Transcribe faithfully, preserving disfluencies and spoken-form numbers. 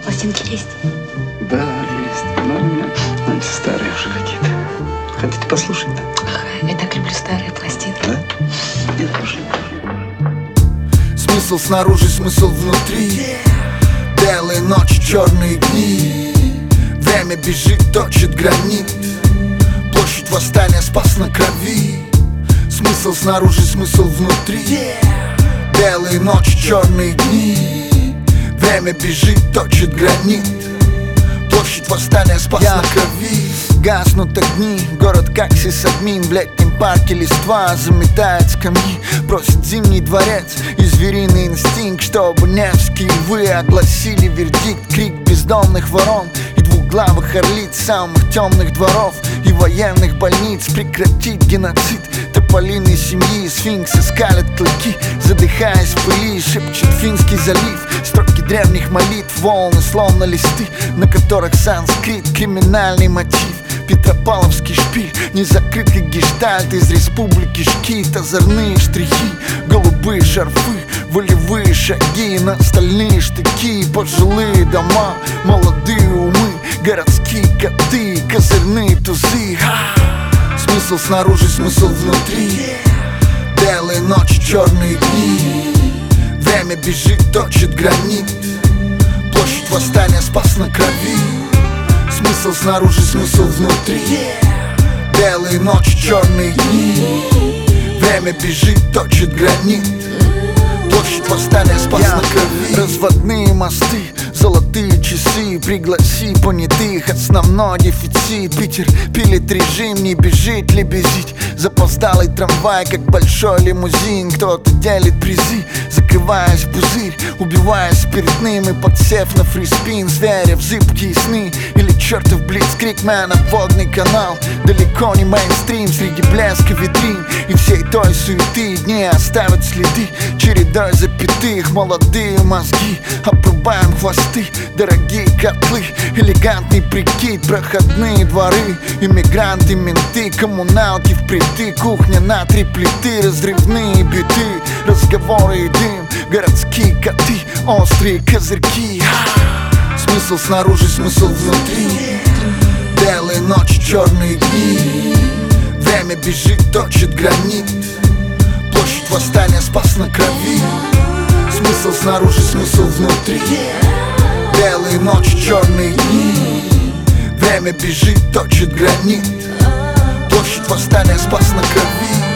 пластинки есть? Да, есть. Но у меня, знаете, старые уже какие-то. Хотите послушать, да? Ага, я так люблю старые пластинки. Да? Нет, слушай. Смысл снаружи, смысл внутри. Белые ночи, черные дни. Время бежит, точит гранит. Площадь восстания спас на крови. Смысл снаружи, смысл внутри. Белые ночи, черные дни. Время бежит, точит гранит. Площадь восстания спас Я. на крови. Гаснут огни, город как сисадмин. В летнем парке листва заметает скамьи. Просит зимний дворец и звериный инстинкт, чтобы Невские львы огласили вердикт. Крик бездомных ворон и двухглавых орлиц самых темных дворов и военных больниц. Прекратить геноцид тополиной семьи. Сфинксы скалят клыки, задыхаясь в пыли. Шепчет Финский залив, строки древних молитв. Волны словно листы, на которых санскрит, криминальный мотив. Петропавловский шпиль, незакрытый гештальт. Из республики Шкит, озорные штрихи. Голубые шарфы, волевые шаги. На стальные штыки, пожилые дома. Молодые умы, городские коты. Козырные тузы. Смысл снаружи, смысл внутри. Белые ночи, черные дни. Время бежит, точит гранит. Площадь восстания спас на крови. Смысл снаружи, смысл внутри. Белые ночи, черные дни. Время бежит, точит гранит. Площадь восстания спас Я. на крови. Разводные мосты, золотые часы. Пригласи понятых, основной дефицит. Питер пилит режим, не бежит лебезить. Запоздалый трамвай, как большой лимузин. Кто-то делит призы, закрываясь в пузырь. Убиваясь спиртным и подсев на фриспин. Зверя в зыбкие сны или чертов блицкрик. Мэн, водный канал, далеко не мейнстрим. Среди блеска витрин и всей той суеты дни оставят следы чередой запятых. Молодые мозги, обрубаем хвосты. Дорогие котлы, элегантный прикид. Проходные дворы, иммигранты, менты. Коммуналки впритык, кухня на три плиты. Разрывные биты, разговоры и дым. Городские коты, острые козырьки. Смысл снаружи, смысл внутри. Белые ночи, черные дни. Время бежит, точит гранит. Площадь восстания спас на крови. Смысл снаружи, смысл внутри. Белые ночи, черные дни. Время бежит, точит гранит. Площадь восстания спас на крови.